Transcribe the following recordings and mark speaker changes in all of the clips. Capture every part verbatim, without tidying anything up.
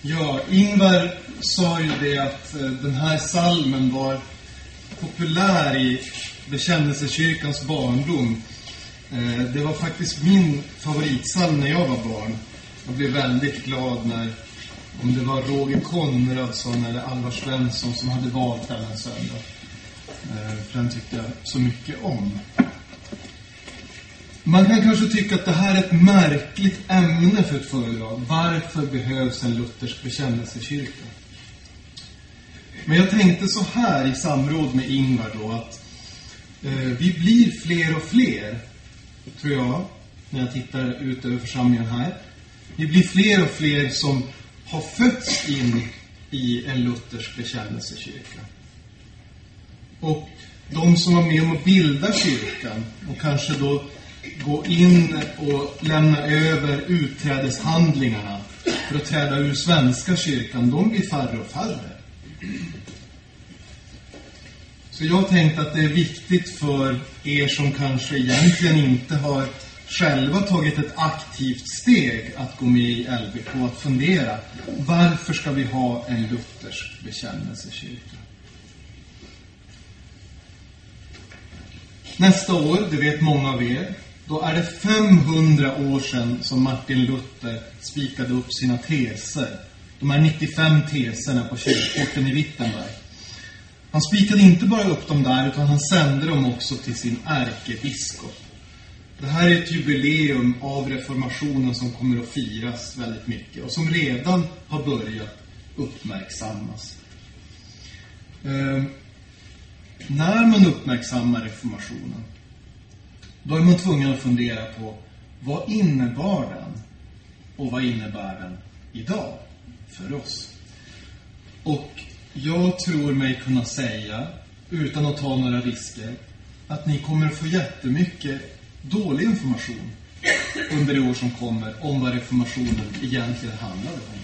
Speaker 1: Ja, Ingvar sa ju det att den här salmen var populär i bekännelsekyrkans barndom. Det var faktiskt min favoritsalm när jag var barn. Jag blev väldigt glad när, om det var Roger Konradsson eller Alvar Svensson som hade valt den här söndag. För den tyckte jag så mycket om. Man kan kanske tycka att det här är ett märkligt ämne för ett föredrag. Varför behövs en luthersk bekännelsekyrka? Men jag tänkte så här i samråd med Ingvar då att eh, vi blir fler och fler, tror jag, när jag tittar ut över församlingen här. Vi blir fler och fler som har fötts in i en luthersk bekännelsekyrka. Och de som var med om att bilda kyrkan och kanske då gå in och lämna över utträdeshandlingarna för att träda ur svenska kyrkan, de blir färre och färre. Så jag tänkte att det är viktigt för er som kanske egentligen inte har själva tagit ett aktivt steg att gå med i L B K att fundera, varför ska vi ha en luthersk bekännelsekyrka? Nästa år, det vet många av er, då är det femhundra år sedan som Martin Luther spikade upp sina teser. De här nittiofem teserna på kyrkporten i Wittenberg. Han spikade inte bara upp dem där, utan han sände dem också till sin ärkebiskop. Det här är ett jubileum av reformationen som kommer att firas väldigt mycket och som redan har börjat uppmärksammas. Eh, när man uppmärksammar reformationen, då är man tvungen att fundera på vad innebar den och vad innebär den idag för oss. Och jag tror mig kunna säga, utan att ta några risker, att ni kommer att få jättemycket dålig information under det år som kommer om vad reformationen egentligen handlade om.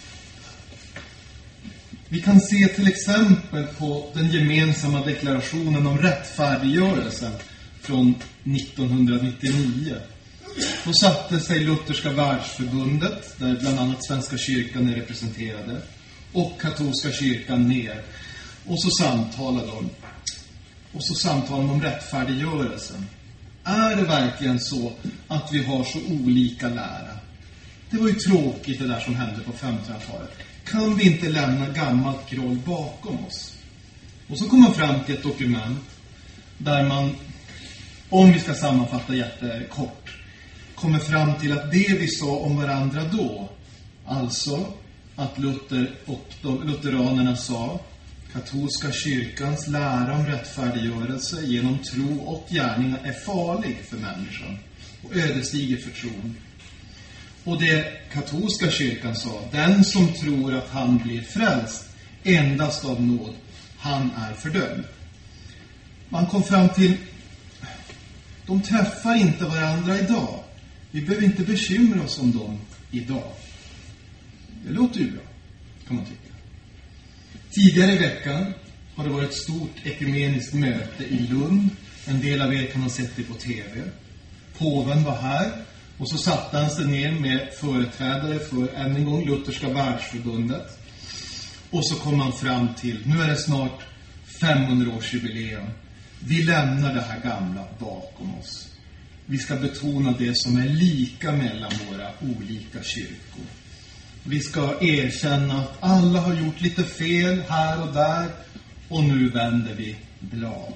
Speaker 1: Vi kan se till exempel på den gemensamma deklarationen om rättfärdiggörelsen från nittonhundranittionio. Då satte sig Lutherska världsförbundet, där bland annat Svenska kyrkan är representerade, och katolska kyrkan ner. Och så samtalade de. Och så samtalade de om rättfärdiggörelsen. Är det verkligen så att vi har så olika lära? Det var ju tråkigt det där som hände på femtonhundratalet. Kan vi inte lämna gammalt groll bakom oss? Och så kom man fram till ett dokument där man, om vi ska sammanfatta jättekort, kommer fram till att det vi sa om varandra då, alltså att Luther och de lutheranerna sa katolska kyrkans lära om rättfärdiggörelse genom tro och gärningar är farlig för människan och ödesdiger för tron. Och det katolska kyrkan sa, den som tror att han blir frälst endast av nåd, han är fördömd. Man kom fram till, de träffar inte varandra idag. Vi behöver inte bekymra oss om dem idag. Det låter ju bra, kan man tycka. Tidigare i veckan har det varit ett stort ekumeniskt möte i Lund. En del av er kan ha sett det på tv. Påven var här och så satte han sig ner med företrädare för än en gång Lutherska världsförbundet. Och så kom han fram till, nu är det snart femhundra-årsjubileum. Vi lämnar det här gamla bakom oss. Vi ska betona det som är lika mellan våra olika kyrkor. Vi ska erkänna att alla har gjort lite fel här och där och nu vänder vi blad.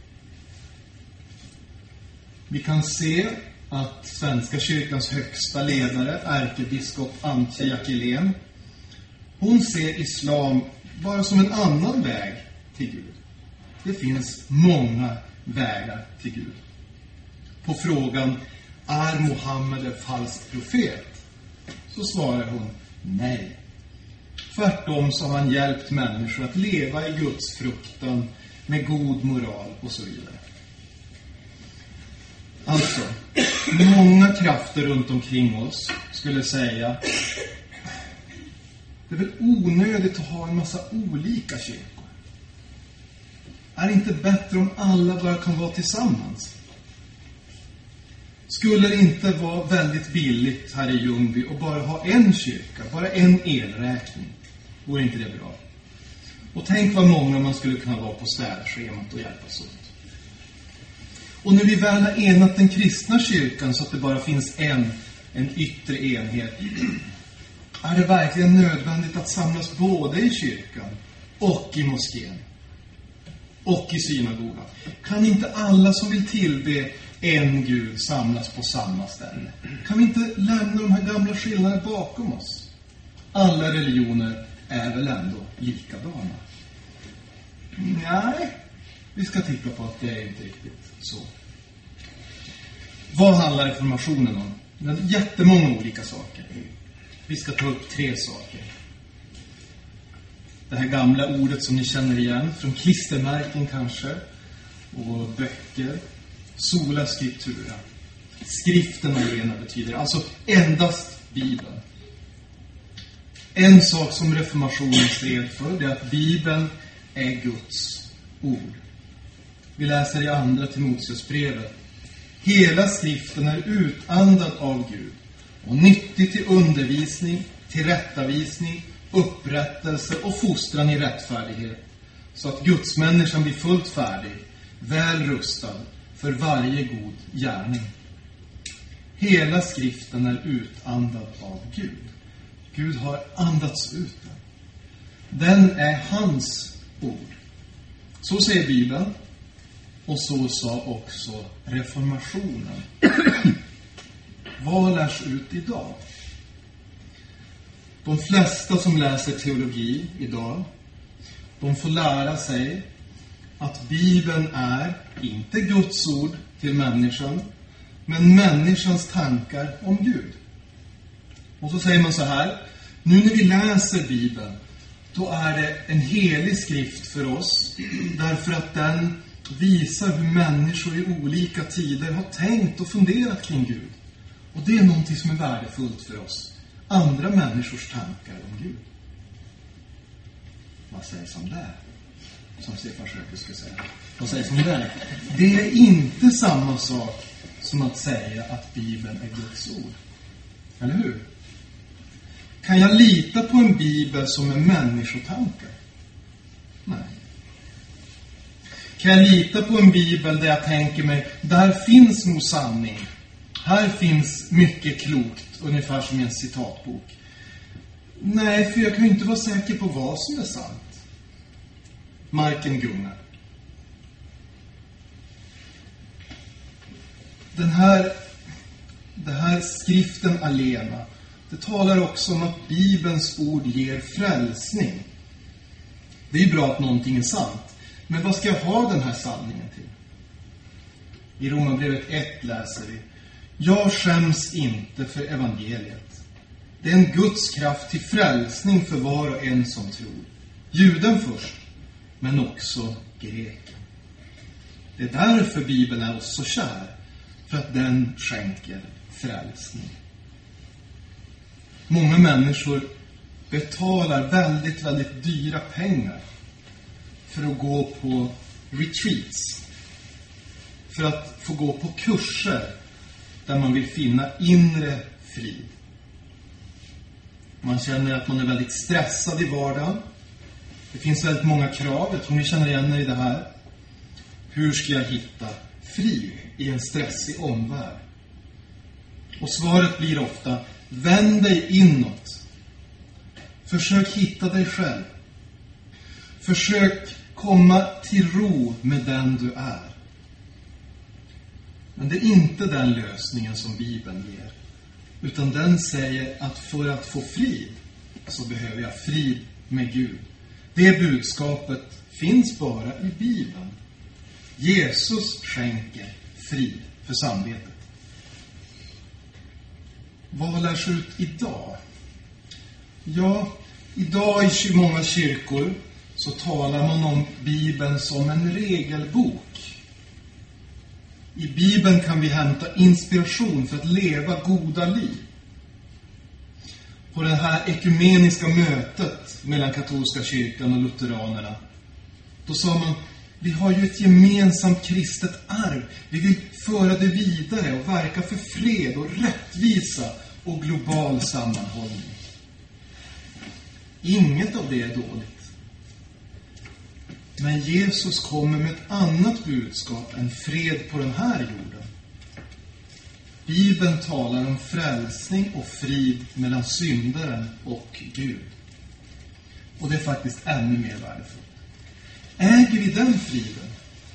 Speaker 1: Vi kan se att Svenska kyrkans högsta ledare, ärkebiskop Antje Jackelén, hon ser islam bara som en annan väg till Gud. Det finns många vägar till Gud. På frågan, är Mohammed en falsk profet? Så svarar hon, nej. Tvärtom så har han hjälpt människor att leva i Guds fruktan med god moral och så vidare. Alltså, många krafter runt omkring oss skulle säga, det är väl onödigt att ha en massa olika kyrkor. Är det inte bättre om alla bara kan vara tillsammans? Skulle det inte vara väldigt billigt här i Ljungby och bara ha en kyrka, bara en elräkning? Vore inte det bra? Och tänk vad många man skulle kunna vara på städschemat och hjälpas åt. Och när vi väl har enat den kristna kyrkan så att det bara finns en, en yttre enhet, är det verkligen nödvändigt att samlas både i kyrkan och i moskén och i synagogan? Kan inte alla som vill tillbe en Gud samlas på samma ställe? Kan vi inte lämna de här gamla skillnaderna bakom oss? Alla religioner är väl ändå likadana? Nej, vi ska titta på att det är inte riktigt så. Vad handlar reformationen om? Det är jättemånga olika saker. Vi ska ta upp tre saker. Det här gamla ordet som ni känner igen från klistermärken kanske, och böcker. Sola scriptura. Skriften alena betyder alltså endast Bibeln. En sak som reformationen stred för, det är att Bibeln är Guds ord. Vi läser i andra Timoteusbrevet: hela skriften är utandad av Gud och nyttig till undervisning, tillrättavisning, upprättelse och fostran i rättfärdighet, så att Guds människan blir fullt färdig, väl rustad för varje god gärning. Hela skriften är utandad av Gud. Gud har andats ut den. Den är hans ord. Så säger Bibeln, och så sa också reformationen. Vad lärs ut idag? De flesta som läser teologi idag, de får lära sig att Bibeln är inte Guds ord till människan, men människans tankar om Gud. Och så säger man så här: nu när vi läser Bibeln, då är det en helig skrift för oss, därför att den visar hur människor i olika tider har tänkt och funderat kring Gud. Och det är någonting som är värdefullt för oss. Andra människors tankar om Gud. Vad sägs om det? Som Stefan Schöke skulle säga. Vad sägs om det? Det är inte samma sak som att säga att Bibeln är Guds ord. Eller hur? Kan jag lita på en Bibel som är människotankar? Nej. Kan jag lita på en Bibel där jag tänker mig, där finns nog sanning. Här finns mycket klokt, ungefär som i en citatbok. Nej, för jag kan ju inte vara säker på vad som är sant. Marken gungar. Den här, den här skriften alena, det talar också om att Bibelns ord ger frälsning. Det är ju bra att någonting är sant. Men vad ska jag ha den här sanningen till? I Romarbrevet ett läser vi: jag skäms inte för evangeliet. Det är en Guds kraft till frälsning för var och en som tror. Juden först, men också greken. Det är därför Bibeln är oss så kär. För att den skänker frälsning. Många människor betalar väldigt, väldigt dyra pengar för att gå på retreats. För att få gå på kurser där man vill finna inre frid. Man känner att man är väldigt stressad i vardagen. Det finns väldigt många krav. Jag tror ni känner igen er i det här. Hur ska jag hitta frid i en stressig omvärld? Och svaret blir ofta: vänd dig inåt. Försök hitta dig själv. Försök komma till ro med den du är. Men det är inte den lösningen som Bibeln ger. Utan den säger att för att få frid så behöver jag frid med Gud. Det budskapet finns bara i Bibeln. Jesus skänker frid för samvetet. Vad lärs ut idag? Ja, idag i många kyrkor så talar man om Bibeln som en regelbok. I Bibeln kan vi hämta inspiration för att leva goda liv. På det här ekumeniska mötet mellan katolska kyrkan och lutheranerna, då sa man: Vi har ju ett gemensamt kristet arv. Vi vill föra det vidare och verka för fred och rättvisa och global sammanhållning. Inget av det är dåligt. Men Jesus kommer med ett annat budskap än fred på den här jorden. Bibeln talar om frälsning och frid mellan syndaren och Gud. Och det är faktiskt ännu mer värdefullt. Äger vi den friden,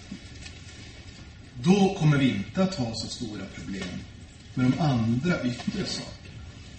Speaker 1: då kommer vi inte att ha så stora problem med de andra yttre sakerna.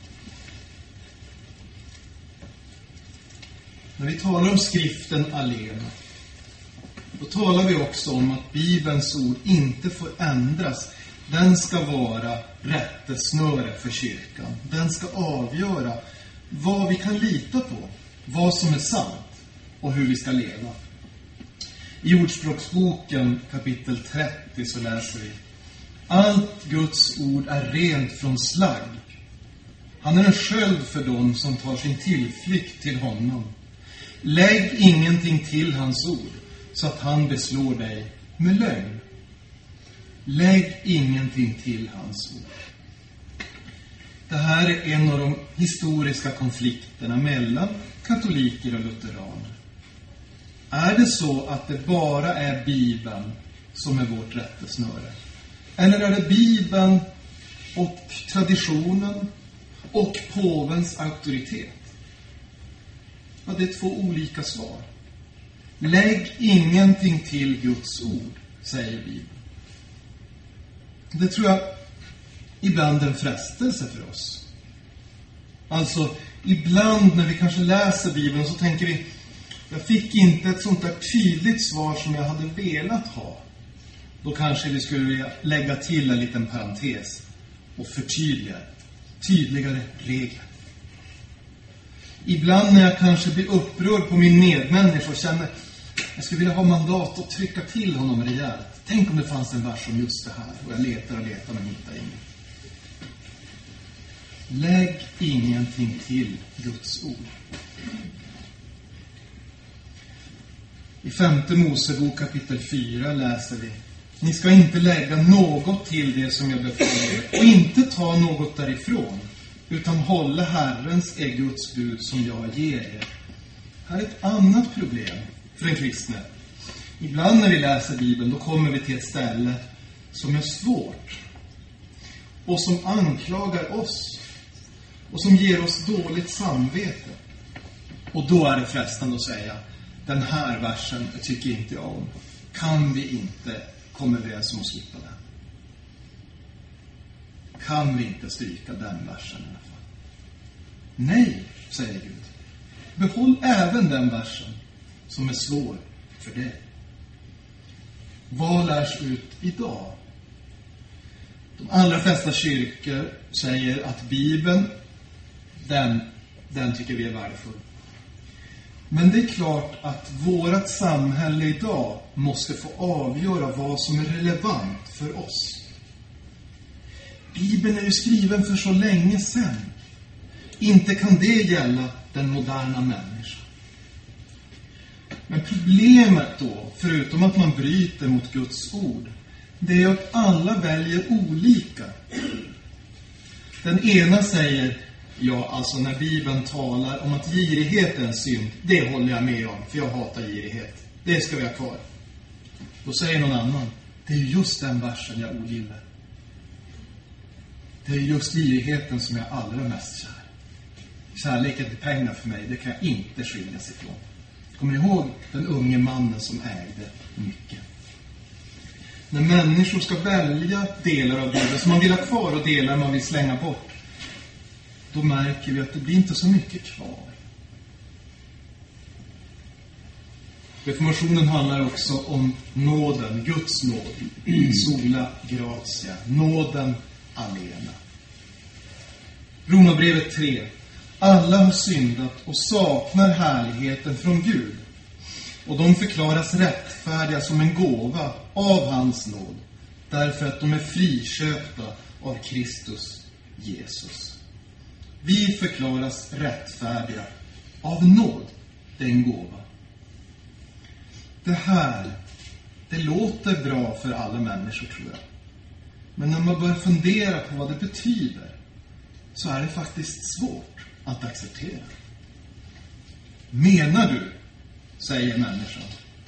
Speaker 1: När vi talar om skriften alena, då talar vi också om att Bibelns ord inte får ändras. Den ska vara rättesnöre för kyrkan. Den ska avgöra vad vi kan lita på, vad som är sant och hur vi ska leva. I Ordspråksboken kapitel trettio så läser vi: allt Guds ord är rent från slagg. Han är en sköld för dem som tar sin tillflykt till honom. Lägg ingenting till hans ord så att han beslår dig med lögn. Lägg ingenting till hans ord. Det här är en av de historiska konflikterna mellan katoliker och lutheraner. Är det så att det bara är Bibeln som är vårt rättesnöre? Eller är det Bibeln och traditionen och påvens auktoritet? Ja, det är två olika svar. Lägg ingenting till Guds ord, säger Bibeln. Det tror jag ibland är en frestelse för oss. Alltså, ibland när vi kanske läser Bibeln så tänker vi: jag fick inte ett sånt där tydligt svar som jag hade velat ha. Då kanske vi skulle vilja lägga till en liten parentes och förtydliga tydligare regler. Ibland när jag kanske blir upprörd på min medmänniska och känner jag skulle vilja ha mandat att trycka till honom rejält. Tänk om det fanns en vers om just det här. Och jag letar och letar men hittar inget. Lägg ingenting till Guds ord. I femte Mosebok kapitel fyra läser vi: ni ska inte lägga något till det som jag befaller er, och inte ta något därifrån, utan hålla Herrens är Guds bud som jag ger er. Här är ett annat problem för en kristne. Ibland när vi läser Bibeln, då kommer vi till ett ställe som är svårt och som anklagar oss och som ger oss dåligt samvete. Och då är det frestande att säga: den här versen tycker inte jag om. Kan vi inte komma överens om att slippa den? Kan vi inte stryka den versen i alla fall? Nej, säger Gud. Behåll även den versen som är svår för dig. Vad lärs ut idag? De allra flesta kyrkor säger att Bibeln, den, den tycker vi är värdefull. Men det är klart att vårt samhälle idag måste få avgöra vad som är relevant för oss. Bibeln är ju skriven för så länge sedan. Inte kan det gälla den moderna människan. Men problemet då, förutom att man bryter mot Guds ord, det är att alla väljer olika. Den ena säger: ja, alltså när Bibeln talar om att girighet är en synd, det håller jag med om, för jag hatar girighet. Det ska vi ha kvar. Då säger någon annan: det är just den versen jag ogillar. Det är just girigheten som jag är allra mest kär. Kärleken till pengar för mig, det kan jag inte skiljas ifrån. Kommer ni ihåg den unge mannen som ägde mycket? När människor ska välja delar av Bibeln som man vill ha kvar och delar man vill slänga bort, då märker vi att det blir inte så mycket kvar. Reformationen handlar också om nåden, Guds nåd, sola gratia, nåden alena. Romarbrevet tre. Alla har syndat och saknar härligheten från Gud, och de förklaras rättfärdiga som en gåva av hans nåd, därför att de är friköpta av Kristus Jesus. Vi förklaras rättfärdiga av nåd, det är en gåva. Det här Det låter bra för alla människor, tror jag. Men när man börjar fundera på vad det betyder, så är det faktiskt svårt att acceptera. Menar du, säger människan,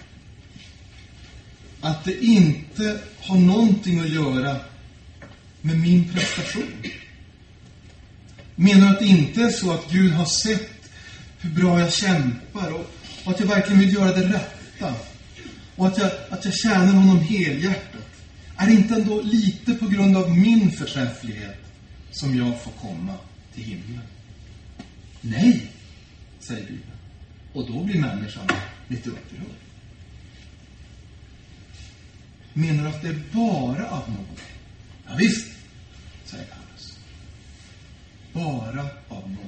Speaker 1: att det inte har någonting att göra med min prestation? Menar du att det inte är så att Gud har sett hur bra jag kämpar och, och att jag verkligen vill göra det rätta och att jag, att jag tjänar honom helhjärtat? Är det inte ändå lite på grund av min förträfflighet som jag får komma till himlen? Nej, säger Bibeln. Och då blir människan lite upprörd. Menar du att det är bara av nåd? Ja visst, säger Paulus. Bara av nåd.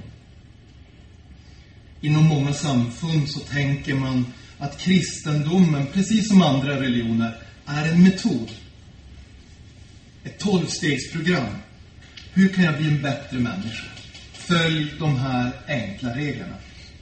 Speaker 1: Inom många samfund så tänker man att kristendomen, precis som andra religioner, är en metod. Ett tolvstegsprogram. Hur kan jag bli en bättre människa? Följ de här enkla reglerna.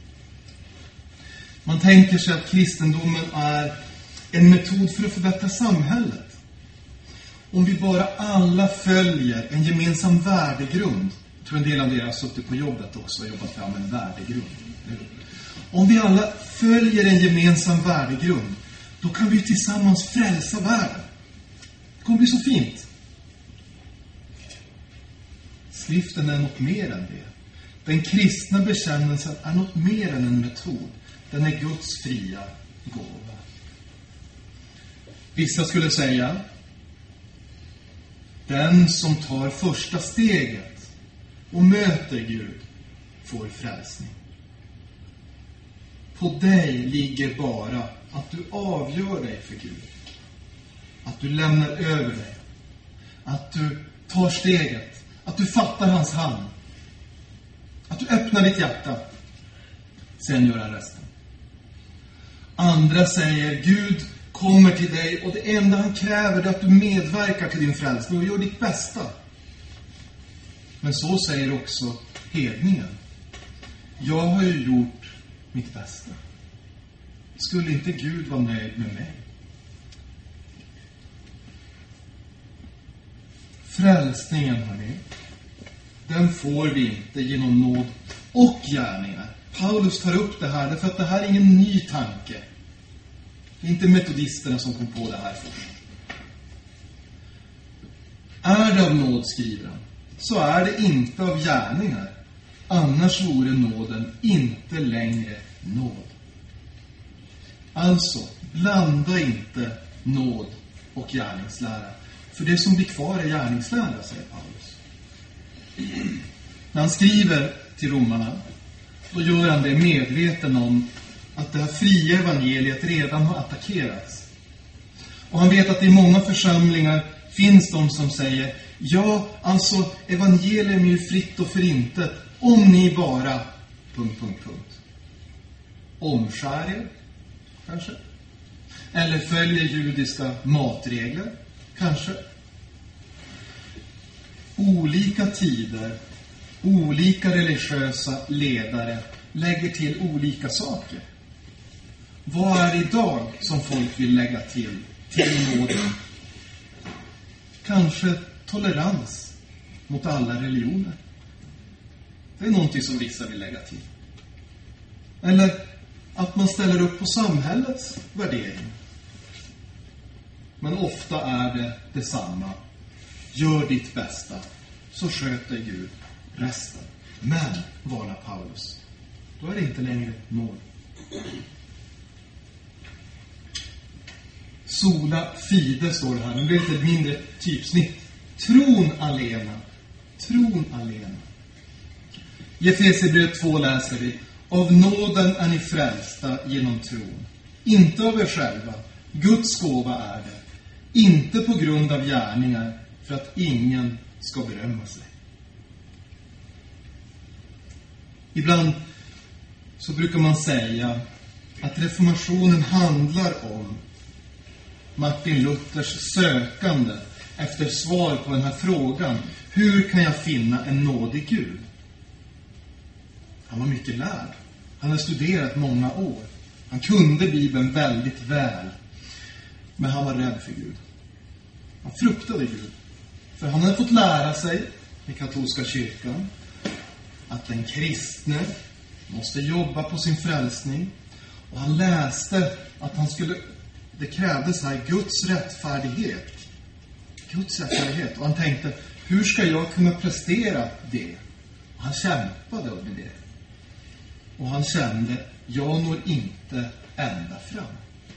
Speaker 1: Man tänker sig att kristendomen är en metod för att förbättra samhället. Om vi bara alla följer en gemensam värdegrund. Jag tror en del av er har suttit på jobbet också och jobbat fram en värdegrund. Om vi alla följer en gemensam värdegrund, då kan vi tillsammans frälsa världen. Det kommer bli så fint. Skriften är något mer än det. Den kristna bekännelsen är något mer än en metod. Den är Guds fria gåva. Vissa skulle säga, den som tar första steget och möter Gud får frälsning. På dig ligger bara att du avgör dig för Gud. Att du lämnar över dig. Att du tar steget. Att du fattar hans hand. Att du öppnar ditt hjärta. Sen gör han resten. Andra säger, Gud kommer till dig och det enda han kräver är att du medverkar till din frälsning och gör ditt bästa. Men så säger också hedningen. Jag har ju gjort mitt bästa. Skulle inte Gud vara nöjd med mig? Frälsningen, hörni, den får vi inte genom nåd och gärningar. Paulus tar upp det här därför att det här är ingen ny tanke. Det är inte metodisterna som kom på det här först. Är det av nåd, skriver han, så är det inte av gärningar. Annars vore nåden inte längre nåd. Alltså, blanda inte nåd och gärningslära. För det som blir kvar är gärningslära, säger Paulus. När han skriver till romarna, då gör han det medveten om att det här fria evangeliet redan har attackerats. Och han vet att i många församlingar finns de som säger, ja, alltså evangelium är ju fritt och förintet om ni bara... Punkt, punkt, punkt. Omskär er, kanske. Eller följer judiska matregler, kanske. Olika tider, olika religiösa ledare lägger till olika saker. Vad är idag som folk vill lägga till till nåden? Kanske tolerans mot alla religioner. Det är någonting som vissa vill lägga till. Eller att man ställer upp på samhällets värdering. Men ofta är det detsamma. Gör ditt bästa, så sköter Gud resten. Men, varnar Paulus, då är det inte längre nåd. Sola fide står det här. Det blir lite mindre typsnitt. Tron alena. Tron alena. I Efesierbrevet två läser vi: av nåden är ni frälsta genom tron. Inte av er själva. Guds gåva är det. Inte på grund av gärningar, för att ingen ska berömma sig. Ibland så brukar man säga att reformationen handlar om Martin Luthers sökande efter svar på den här frågan: hur kan jag finna en nådig Gud? Han var mycket lärd. Han hade studerat många år. Han kunde Bibeln väldigt väl. Men han var rädd för Gud. Han fruktade Gud. För han hade fått lära sig i katolska kyrkan att den kristne måste jobba på sin frälsning. Och han läste att han skulle, det krävdes här Guds rättfärdighet. Guds rättfärdighet. Och han tänkte, hur ska jag kunna prestera det? Och han kämpade med det. Och han kände, jag når inte ända fram.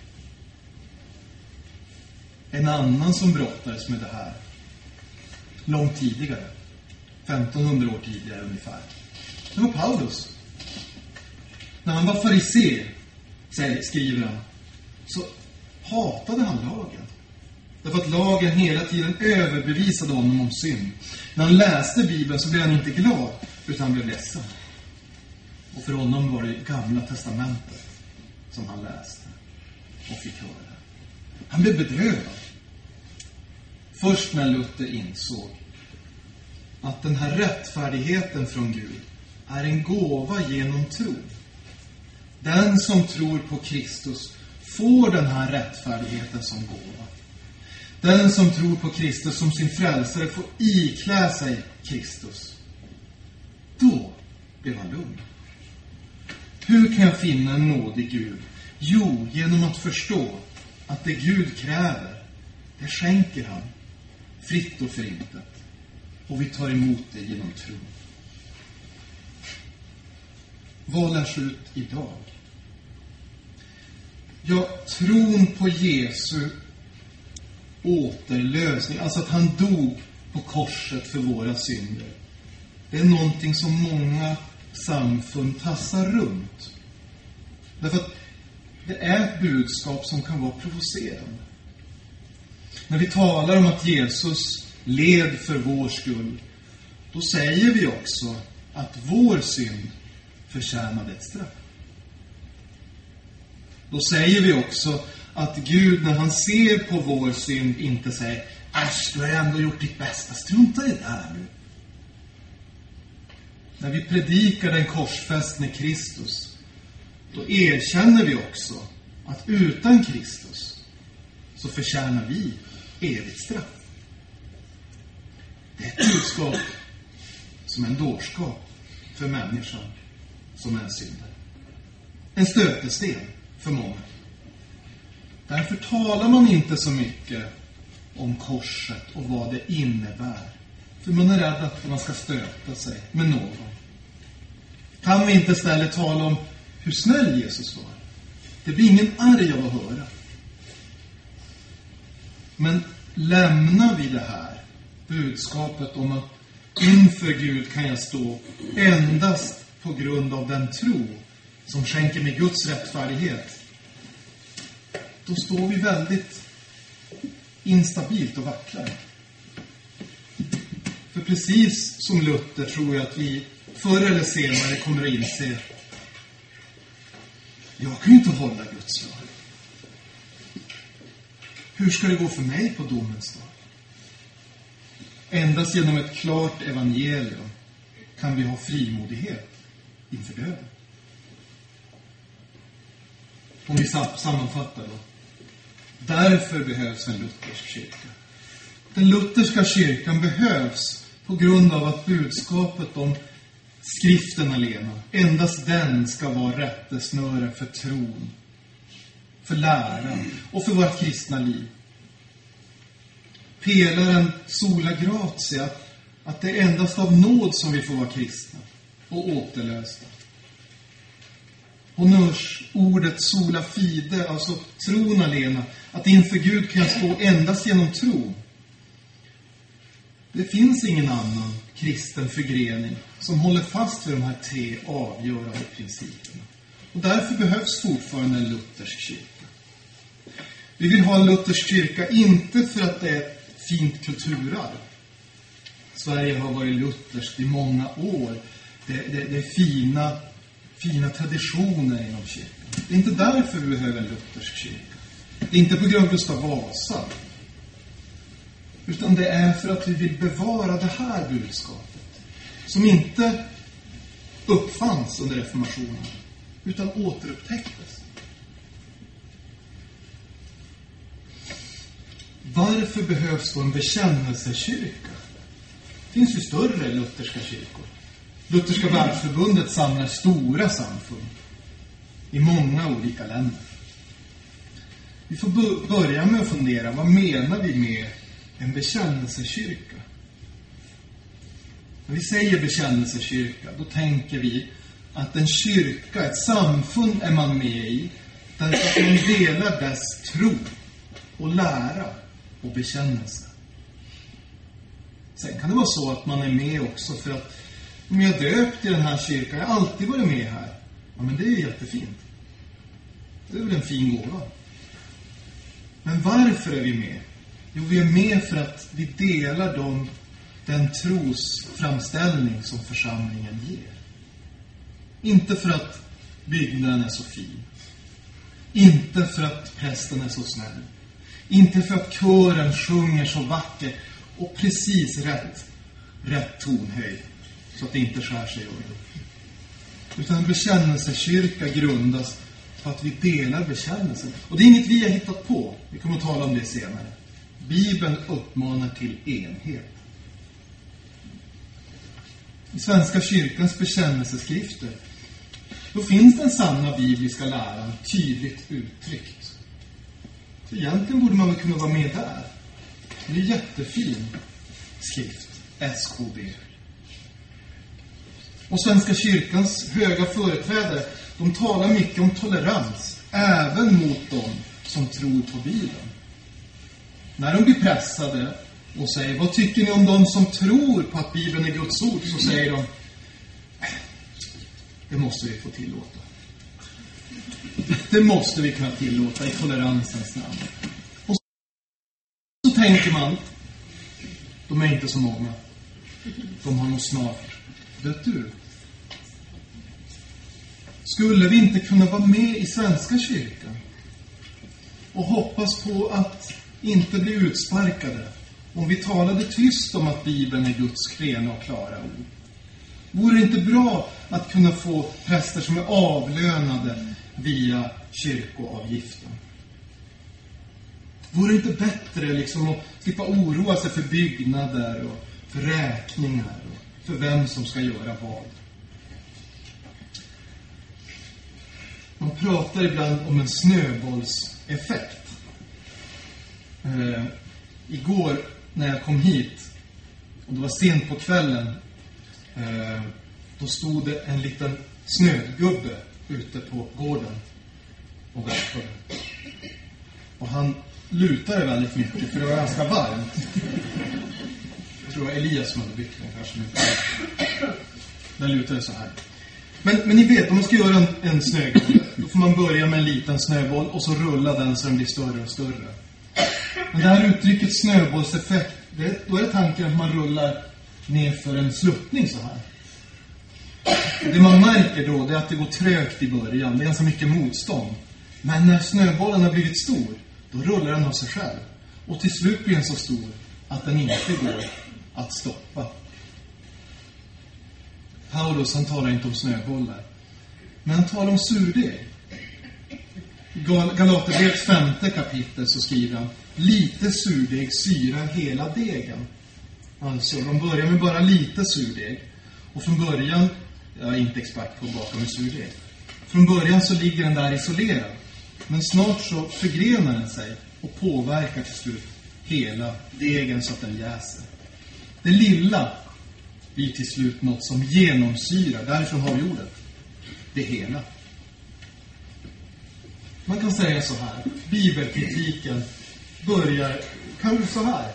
Speaker 1: En annan som brottades med det här långt tidigare, femtonhundra år tidigare ungefär, det var Paulus. När han var farisé, skriver han, så hatade han lagen. Därför att lagen hela tiden överbevisade honom om synd. När han läste Bibeln så blev han inte glad, utan han blev ledsen. Och för honom var det Gamla testamentet som han läste och fick höra. Han blev bedrövad. Först när Luther insåg att den här rättfärdigheten från Gud är en gåva genom tro. Den som tror på Kristus får den här rättfärdigheten som gåva. Den som tror på Kristus som sin frälsare får iklä sig Kristus. Då blev han lugn. Hur kan jag finna en nådig Gud? Jo, genom att förstå att det Gud kräver, det skänker han fritt och förintet. Och vi tar emot det genom tro. Vad lärs ut idag? Ja, tron på Jesu återlösning, alltså att han dog på korset för våra synder. Det är någonting som många samfund tassar runt. Därför att det är ett budskap som kan vara provocerande. När vi talar om att Jesus led för vår skull, då säger vi också att vår synd förtjänade ett straff. Då säger vi också att Gud, när han ser på vår synd, inte säger, äsch, du har ändå gjort ditt bästa, strunta i det där nu. När vi predikar den korsfästne Kristus, då erkänner vi också att utan Kristus så förtjänar vi evigt straff. Det är ett budskap som en dårskap för människan som är syndare. En stötesten för många. Därför talar man inte så mycket om korset och vad det innebär. För man är rädd att man ska stöta sig med någon. Kan vi inte istället tala om hur snäll Jesus var? Det blir ingen arg av att höra. Men lämnar vi det här budskapet om att inför Gud kan jag stå endast på grund av den tro som skänker mig Guds rättfärdighet, då står vi väldigt instabilt och vacklar. För precis som Luther tror jag att vi förr eller senare kommer att inse, jag kan ju inte hålla Guds lag. Hur ska det gå för mig på domens dag? Endast genom ett klart evangelium kan vi ha frimodighet inför döden. Om vi sammanfattar då. Därför behövs en luthersk kyrka. Den lutherska kyrkan behövs på grund av att budskapet om skriften alena, endast den ska vara rättesnöre för tron, för läran och för vårt kristna liv. Pelaren sola gratia, att det är endast av nåd som vi får vara kristna och återlösta. Honnörsordet sola fide, alltså tron alena, att inför Gud kan jag stå endast genom tro. Det finns ingen annan kristen förgrening som håller fast vid de här tre avgörande principerna. Och därför behövs fortfarande en luthersk kyrka. Vi vill ha en luthersk kyrka inte för att det är ett fint kulturarv. Sverige har varit lutherskt i många år. Det, det, det är fina, fina traditioner inom kyrkan. Det är inte därför vi behöver en luthersk kyrka. Det är inte på grund av Gustav Vasa. Utan det är för att vi vill bevara det här budskapet. Som inte uppfanns under reformationen, utan återupptäcktes. varför behövs då en bekännelsekyrka? Det finns ju större lutherska kyrkor. Lutherska världsförbundet samlar stora samfund i många olika länder. Vi får börja med att fundera, vad menar vi med en bekännelsekyrka? När vi säger bekännelsekyrka, då tänker vi att en kyrka, ett samfund är man med i, därför att man delar dess tro och lära och bekännelse. Sen kan det vara så att man är med också för att om jag döpt i den här kyrkan, jag har alltid varit med här. Ja, men det är jättefint. Det är väl en fin gåva. Men varför är vi med? Jo, vi är med för att vi delar dem, den trosframställning som församlingen ger. Inte för att byggnaden är så fin. Inte för att prästen är så snäll. Inte för att kören sjunger så vackert och precis rätt, rätt tonhöjd. Så att det inte skär sig över. Utan en bekännelsekyrka grundas på att vi delar bekännelsen. Och det är inget vi har hittat på. Vi kommer att tala om det senare. Bibeln uppmanar till enhet. I Svenska kyrkans bekännelseskrifter då finns den sanna bibliska läran tydligt uttryckt. Så egentligen borde man väl kunna vara med där. Det är jättefin skrift, S K B. Och Svenska kyrkans höga företrädare, de talar mycket om tolerans, även mot dem som tror på Bibeln. När de blir pressade och säger, vad tycker ni om de som tror på att Bibeln är Guds ord? Så säger de, det måste vi få tillåta. Det måste vi kunna tillåta i toleransens namn. Och så tänker man, de är inte så många. De har nog snart dött ur. Skulle vi inte kunna vara med i Svenska kyrkan och hoppas på att inte bli utsparkade om vi talade tyst om att Bibeln är Guds rena och klara ord? Vore det inte bra att kunna få präster som är avlönade via kyrkoavgiften? Vore det inte bättre liksom att slippa oroa sig för byggnader och för räkningar och för vem som ska göra vad? Man pratar ibland om en snöbollseffekt. Eh, igår när jag kom hit, och det var sent på kvällen, eh, då stod det en liten snögubbe ute på gården och väntade. Och han lutade väldigt mycket för det var ganska varmt. Jag tror det var Elias som hade byggt den kanske lutade. Den lutade så här. Men, men ni vet, om man ska göra en, en snögubbe, då får man börja med en liten snöboll och så rulla den så den blir större och större. Men det här uttrycket snöbollseffekt, det, då är tanken att man rullar ner för en sluttning så här. Det man märker då, det är att det går trögt i början. Det är ganska mycket motstånd. Men när snöbollen har blivit stor, då rullar den av sig själv. Och till slut blir den så stor att den inte går att stoppa. Paulus, han talar inte om snöbollar. Men han talar om surdeg. I Galaterbrevets femte kapitel så skriver han, lite surdeg syrar hela degen. Alltså, de börjar med bara lite surdeg. Och från början, jag är inte expert på att baka med surdeg. Från början så ligger den där isolerad. Men snart så förgrenar den sig och påverkar till slut hela degen så att den jäser. Det lilla blir till slut något som genomsyrar, därifrån har vi ordet, det hela. Man kan säga så här, bibelkritiken börjar kanske så här.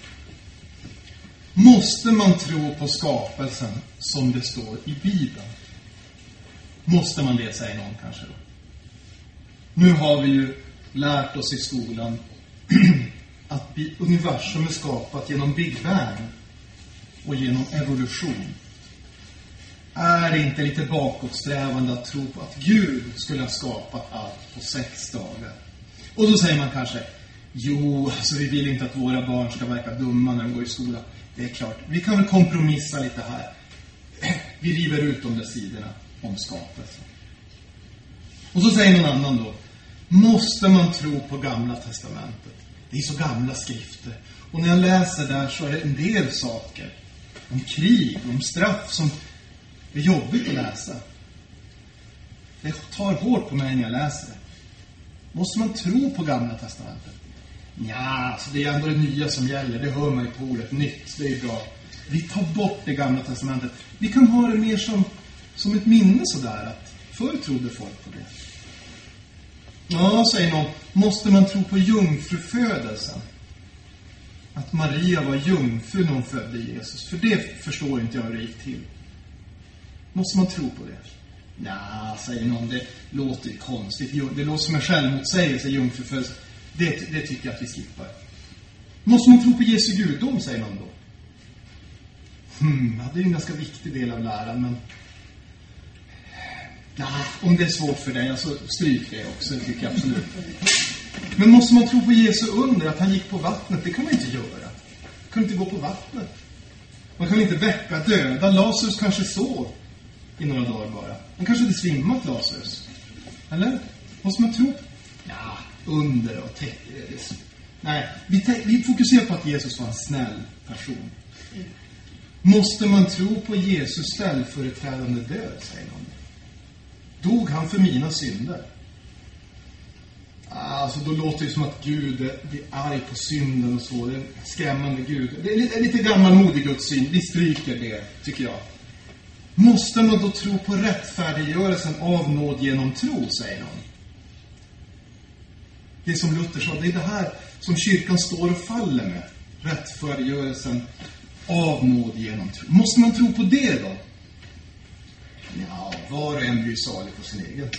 Speaker 1: Måste man tro på skapelsen som det står i Bibeln? Måste man det, säger någon kanske då. Nu har vi ju lärt oss i skolan att universum är skapat genom Big Bang och genom evolution. Är det inte lite bakåtsträvande att tro på att Gud skulle ha skapat allt på sex dagar? Och då säger man kanske, jo, alltså vi vill inte att våra barn ska verka dumma när de går i skolan. Det är klart, vi kan väl kompromissa lite här. Vi river ut de där sidorna om skapelsen. Och så säger någon annan då, måste man tro på Gamla testamentet? Det är så gamla skrifter. Och när jag läser där så är det en del saker om krig, om straff som är jobbigt att läsa. Det tar hårt på mig när jag läser det. Måste man tro på Gamla testamentet? Ja, så det är ändå det nya som gäller. Det hör man ju på ordet nytt. Det är bra. Vi tar bort det Gamla testamentet. Vi kan ha det mer som, som ett minne sådär. Att förr trodde folk på det. Ja, säger någon. Måste man tro på jungfrufödelsen? Att Maria var jungfru när hon födde Jesus. För det förstår inte jag hur det gick till. Måste man tro på det? Ja, säger någon. Det låter konstigt. Det låter som en självmotsägelse, jungfrufödelsen. Det, det tycker jag att vi skippar. Måste man tro på Jesu gudom, säger någon då? Hmm, ja, det är en ganska viktig del av läran, men... Ja, om det är svårt för dig, alltså stryk det också, det tycker jag absolut. Men måste man tro på Jesu under, att han gick på vattnet? Det kan man inte göra. Man kan inte gå på vattnet. Man kan inte väcka döda. Lazarus kanske sov i några dagar bara. Han kanske inte svimmat, Lazarus. Eller? Måste man tro? Ja, under och täcker. Nej, vi, te- vi fokuserar på att Jesus var en snäll person. Måste man tro på Jesus ställföreträdande död, säger någon. Dog han för mina synder? Alltså då låter det som att Gud blir arg på synden och så. Det är en skrämmande Gud. Det är lite, lite gammalmodig Guds syn. Vi stryker det, tycker jag. Måste man då tro på rättfärdiggörelsen av nåd genom tro, säger någon. Det som Luther sa, det är det här som kyrkan står och faller med. Rättfärdiggörelsen av nåd genom tro. Måste man tro på det då? Ja, var och en blir salig på sin egen.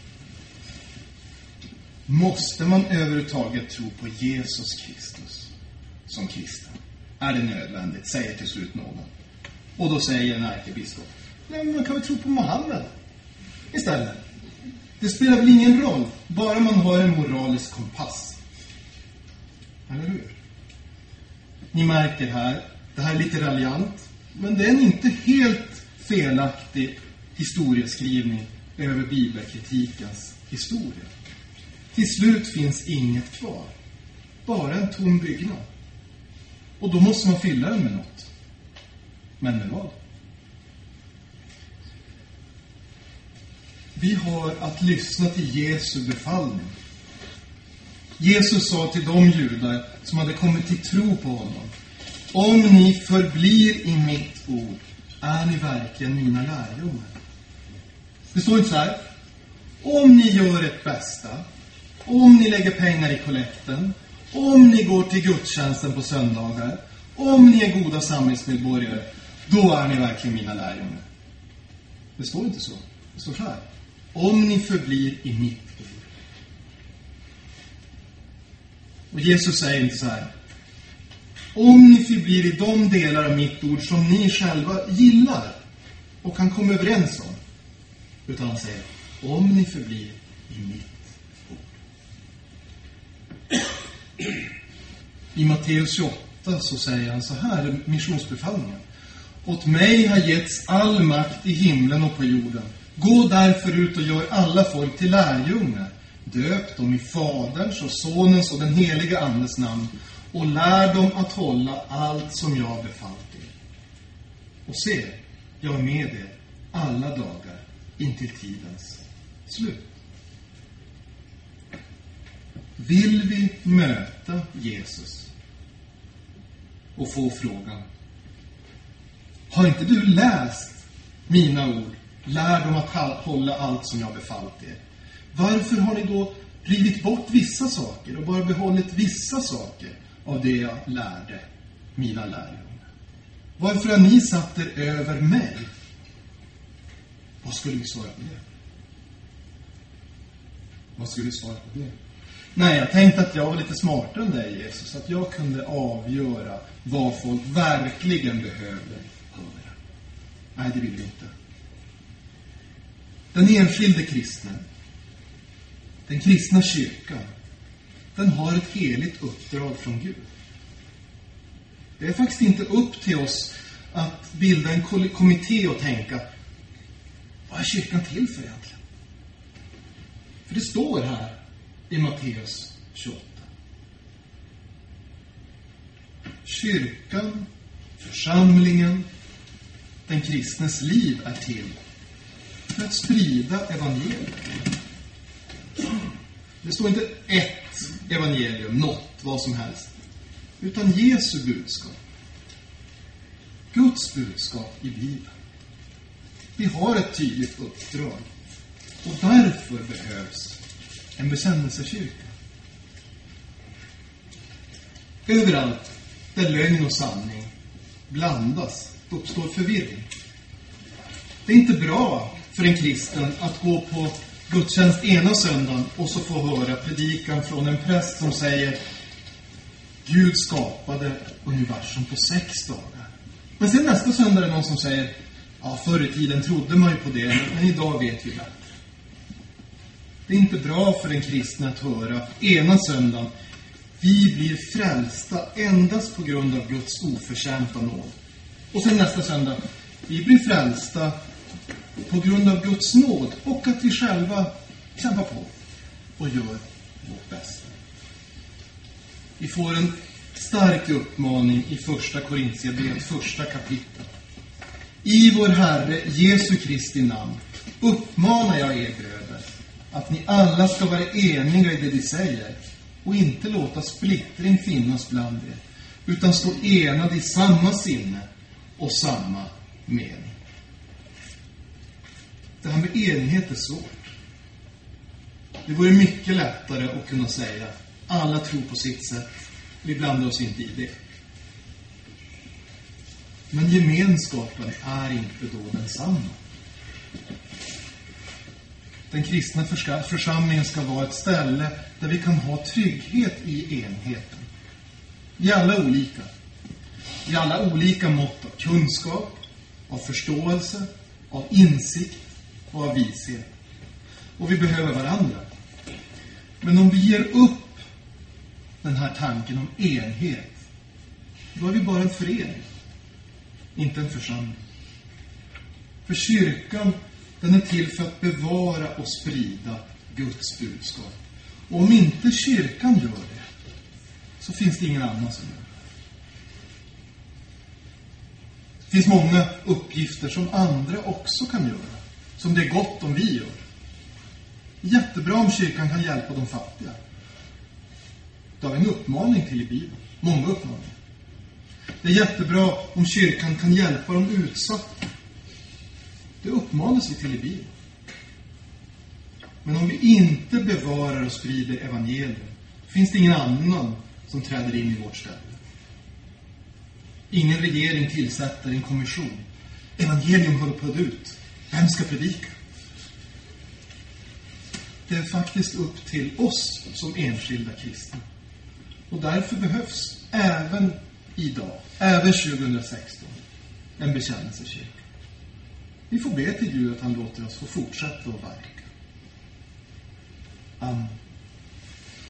Speaker 1: Måste man överhuvudtaget tro på Jesus Kristus som kristen? Är det nödvändigt? Säger till slut någon. Och då säger en ärkebiskop: nej, men man kan väl tro på Mohammed istället. Det spelar väl ingen roll, bara man har en moralisk kompass. Eller hur? Ni märker här, det här är lite raljant, men det är en inte helt felaktig historieskrivning över bibelkritikens historia. Till slut finns inget kvar. Bara en tom byggnad. Och då måste man fylla den med något. Men med vad? Vi har att lyssna till Jesu befallning. Jesus sa till de judar som hade kommit till tro på honom: om ni förblir i mitt ord, är ni verkligen mina lärjungar. Det står inte så här: om ni gör ert bästa, om ni lägger pengar i kollekten, om ni går till gudstjänsten på söndagar, om ni är goda samhällsmedborgare, då är ni verkligen mina lärjungar. Det står inte så. Det står så här: om ni förblir i mitt ord. Och Jesus säger inte så här: om ni förblir i de delar av mitt ord som ni själva gillar och kan komma överens om. Utan han säger: om ni förblir i mitt ord. I Matteus tjugoåtta så säger han så här, missionsbefallningen: åt mig har getts all makt i himlen och på jorden. Gå därför ut och gör alla folk till lärjungar. Döp dem i Faderns och Sonens och den heliga Andes namn och lär dem att hålla allt som jag har befallt er. Och se, jag är med er alla dagar intill tidens slut. Vill vi möta Jesus och få frågan: har inte du läst mina ord? Lär dem att hålla allt som jag befallt er. Varför har ni då rivit bort vissa saker och bara behållit vissa saker av det jag lärde mina lärjungar? Varför har ni satt er över mig? Vad skulle vi svara på det? Vad skulle vi svara på det? Nej, jag tänkte att jag var lite smartare än dig, Jesus. Att jag kunde avgöra vad folk verkligen behövde höra. Nej, det vill vi inte. Den enskilde kristna, den kristna kyrkan, den har ett heligt uppdrag från Gud. Det är faktiskt inte upp till oss att bilda en kommitté och tänka: vad är kyrkan till för egentligen? För det står här i Matteus tjugoåtta: kyrkan, församlingen, den kristnes liv är till för att sprida evangeliet. Det står inte ett evangelium, något, vad som helst, utan Jesu budskap. Guds budskap i Bibeln. Vi har ett tydligt uppdrag, och därför behövs en bekännelsekyrka. Överallt där lögn och sanning blandas uppstår förvirring. Det är inte bra för en kristen att gå på gudstjänst ena söndagen och så få höra predikan från en präst som säger: Gud skapade universum på sex dagar. Men sen nästa söndag är det någon som säger: ja, förr i tiden trodde man ju på det, men idag vet vi bättre. Det är inte bra för en kristen att höra ena söndagen: vi blir frälsta endast på grund av Guds oförtjänta nåd. Och sen nästa söndag: vi blir frälsta på grund av Guds nåd och att vi själva kämpar på och gör vårt bästa. Vi får en stark uppmaning i första Korintierbrevet, första kapitel. I vår Herre Jesu Kristi namn uppmanar jag er bröder att ni alla ska vara eniga i det de säger och inte låta splittring finnas bland er, utan stå enade i samma sinne och samma mening. Det här med enighet är svårt. Det vore mycket lättare att kunna säga: alla tror på sitt sätt, vi blandar oss inte i det. Men gemenskapen är inte då densamma. Den kristna församlingen ska vara ett ställe där vi kan ha trygghet i enheten. I alla olika. I alla olika mått av kunskap, av förståelse, av insikt och av vishet. Och vi behöver varandra. Men om vi ger upp den här tanken om enhet, då är vi bara en förening, inte en församling. För kyrkan, den är till för att bevara och sprida Guds budskap. Och om inte kyrkan gör det, så finns det ingen annan som gör det. Det finns många uppgifter som andra också kan göra, som det är gott om vi gör. Jättebra om kyrkan kan hjälpa de fattiga. Det har vi en uppmaning till i Bibeln. Många uppmaningar. Det är jättebra om kyrkan kan hjälpa de utsatta. Det uppmanas vi till i Bibeln. Men om vi inte bevarar och sprider evangelium, finns det ingen annan som träder in i vårt ställe. Ingen regering tillsätter en kommission. Evangelium håller på att ut. Vem ska predika? Det är faktiskt upp till oss som enskilda kristna. Och därför behövs även idag, även tjugohundrasexton, en bekännelsekyrka. Vi får be till Gud att han låter oss få fortsätta att verka. Amen.